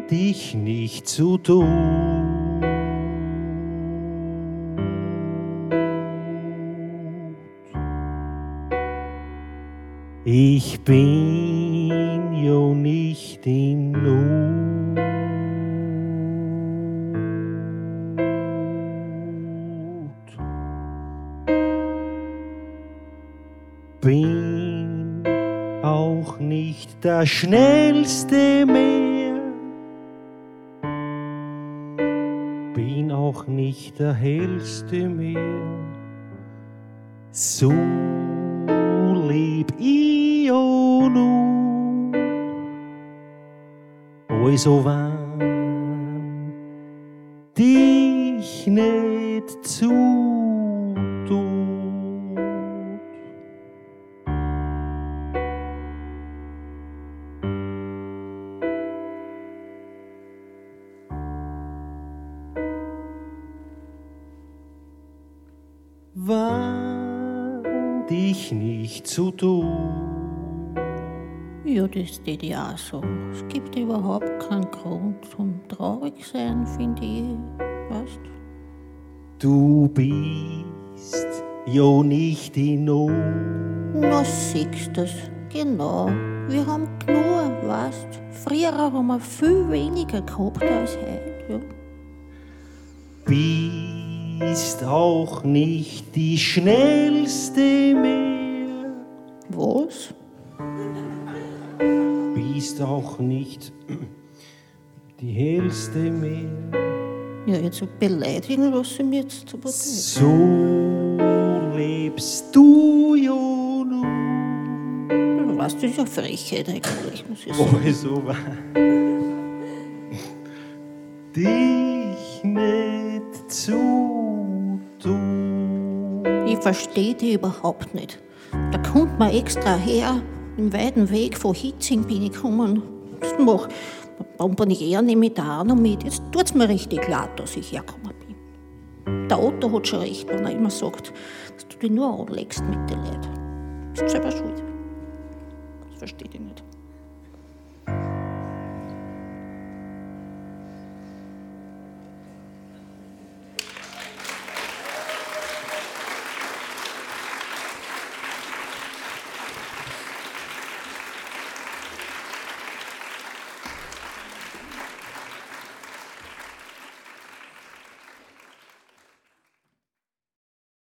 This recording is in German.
dich nicht zu tun. Ich bin ja nicht in Not. Bin auch nicht der Schnellste mehr. Bin auch nicht der Hellste mehr. So leb ich ja nur, also wann dich nicht zutut. Wann dich nicht zu tun. Ja, das tät ich auch so. Es gibt überhaupt keinen Grund zum traurig sein, finde ich. Weißt Du bist ja nicht in Not. Na, siehst du's. Genau. Wir haben genug, weißt. Früher haben wir viel weniger gehabt als heute. Ja. Bist auch nicht die Schnellste mehr. Was? Bist auch nicht die Hellste mehr. Ja, jetzt beleidigen lasse ich mich jetzt aber nicht. So lebst du ja nur. Du weißt, das ist eine Frechheit eigentlich, muss ich sagen. Also dich nicht zu tun. Ich verstehe die überhaupt nicht. Da kommt man extra her, im weiten Weg von Hitzing bin ich gekommen. Das mach, Bombardier nehme ich da auch noch mit. Jetzt tut's mir richtig leid, dass ich hergekommen bin. Der Otto hat schon recht, wenn er immer sagt, dass du dich nur anlegst mit den Leuten. Du bist selber schuld. Das verstehe ich nicht.